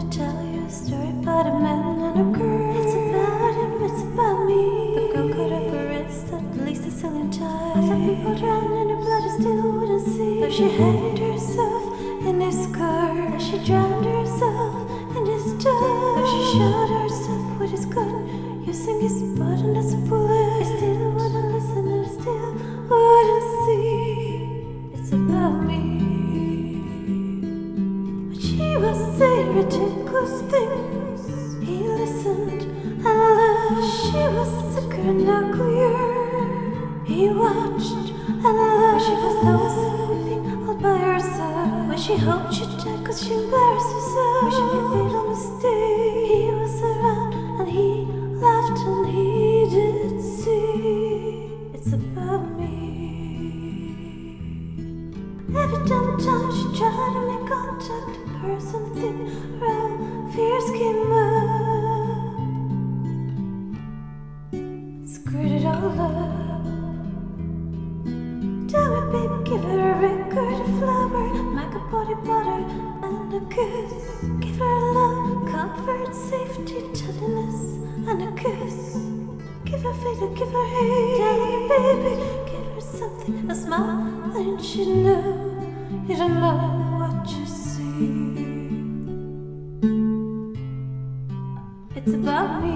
tell you a story about a man and a girl. It's about him, it's about me. The girl cut up her wrist, at least a sillion time. Some people drown in her blood, I still wouldn't see. Though she hanged herself in his car, though she drowned herself in his tub, though she shot herself with his gun, using his button as a bullet. I still wouldn't listen and I still wouldn't see. It's about me. He was saying ridiculous things. He listened and loved. She was sicker and uglier. He watched and loved. She was lost and weeping all by herself. When she hoped she'd die 'cause she embarrassed herself. Wishing he made a mistake. He was around and he laughed and he did see. It's about me. Every time she tried to make contact, something wrong, fears came up, screwed it all up. Tell me, baby, give her a record, a flower, make a body butter, and a kiss. Give her love, comfort, safety, tenderness, and a kiss. Give her faith, give her hate. Tell me, baby, give her something, a smile, and she know you don't know what you see. It's about me.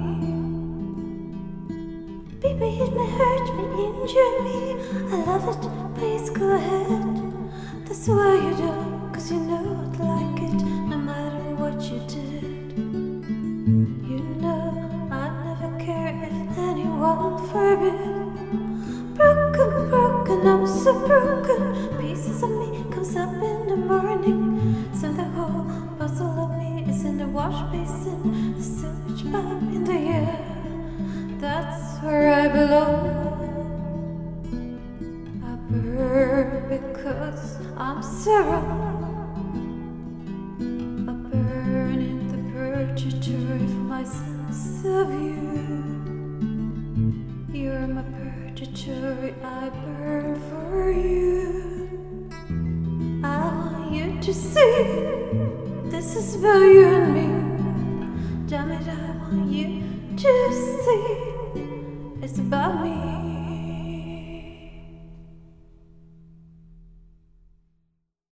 Baby, it may hurt me, injure me. I love it, please go ahead. That's why you do, 'cause you know I'd like it, no matter what you did. You know I'd never care if anyone forbid. Broken, I'm so broken. Pieces of me comes up in the morning. So the whole puzzle of me is in the wash basin, the sewage pipe in the air. That's where I belong. I burn because I'm Sarah. I burn in the purgatory for my sense of you. You're my purgatory, I burn for you. I want you to see, this is about you and me. Damn it, I want you to see, it's about me.